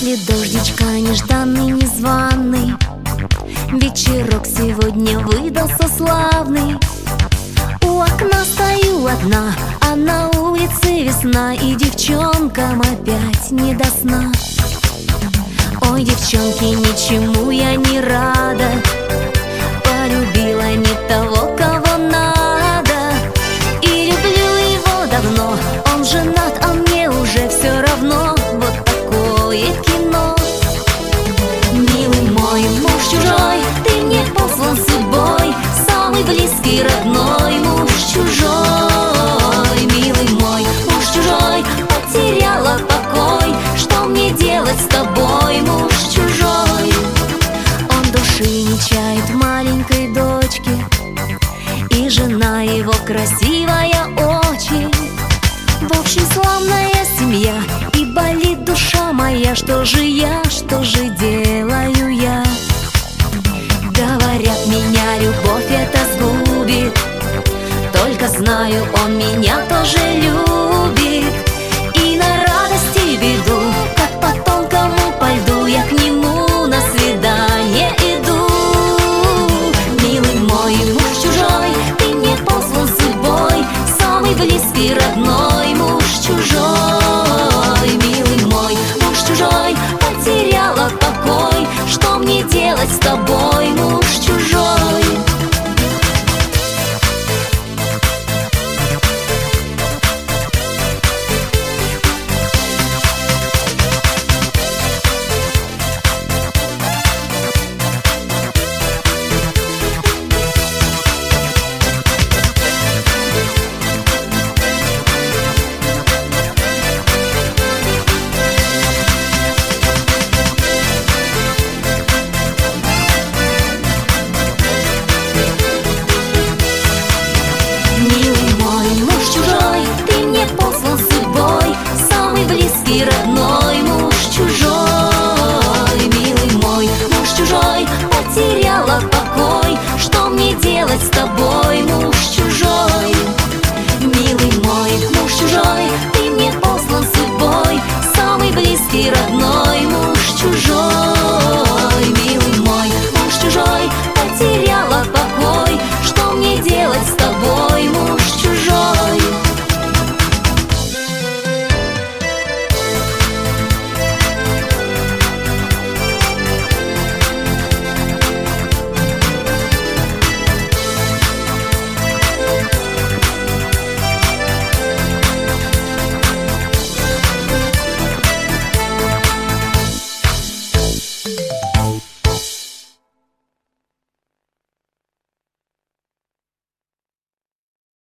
После дождичка нежданный, незваный, вечерок сегодня выдался славный. У окна стою одна, а на улице весна, и девчонкам опять не до сна. Ой, девчонки, ничему я не рада, полюбила не того, кого надо. И люблю его давно, он женат, а мне уже все равно. Вот такое кино. Милый мой муж чужой, ты мне послан судьбой, самый близкий, родной муж чужой. Милый мой муж чужой, потеряла покой, что мне делать с тобой, муж чужой? Он души не чает в маленькой дочке, и жена его красивая очень. В общем, славная семья, и болит душа моя. Что же я, что же делаю я? Говорят, меня любовь это сгубит, только знаю, он меня тоже любит. И на радость и беду, как по тонкому по льду, я к нему на свидание иду. Милый мой муж чужой, ты мне послан судьбой, самый близкий, родной муж чужой. Милый мой муж чужой, потеряла покой, что мне делать с тобой, муж чужой? Родной муж чужой. Милый мой муж чужой, потеряла покой, что мне делать с тобой, муж чужой? Милый мой муж чужой, ты мне послан судьбой, самый близкий, родной муж чужой. Милый мой муж чужой, потеряла покой, что мне делать с тобой, муж чужой?